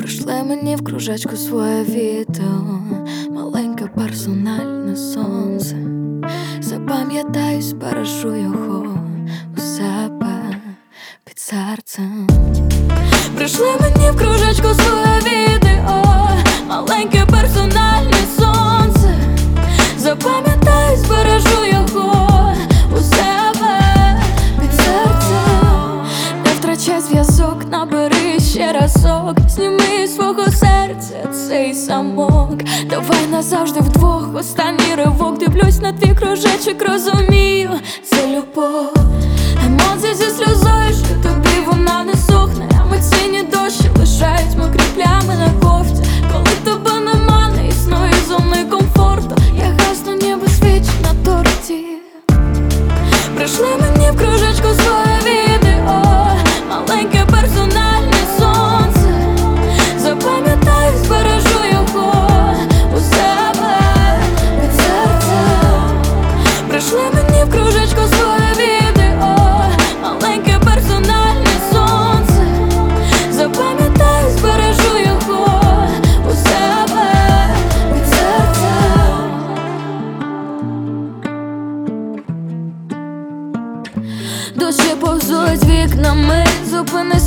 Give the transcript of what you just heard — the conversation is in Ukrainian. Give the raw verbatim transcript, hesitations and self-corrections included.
Прийшли мені в кружечку своє відео, маленьке персональне сонце. Запам'ятаю, збережу його у себе під серцем. Прийшли мені в кружечку своє відео, маленьке персональне сонце. Запам'ятаю, збережу його у себе під серцем. Не втрачай зв'язок, набери ще разок. Зніми з свого серця цей замок. Давай назавжди вдвох, останній ривок. Дивлюсь на твій кружечок, розумію, це любов. Емоції зі сльозою, що тобі вона не сохне. Емоційні дощі лишають мокрі плями на кофті. Коли тебе нема, не існує зони комфорту. Я гасну, ніби свіч на торті. Прийшли мені в кружечку своє відео, маленьке персональне сонце. Запам'ятаю, збережу його у себе під серцем. Прийшли мені в кружечку своє відео, маленьке персональне сонце. Запам'ятаю, збережу його у себе під серцем. Дощі повзуть вікнами, зупинись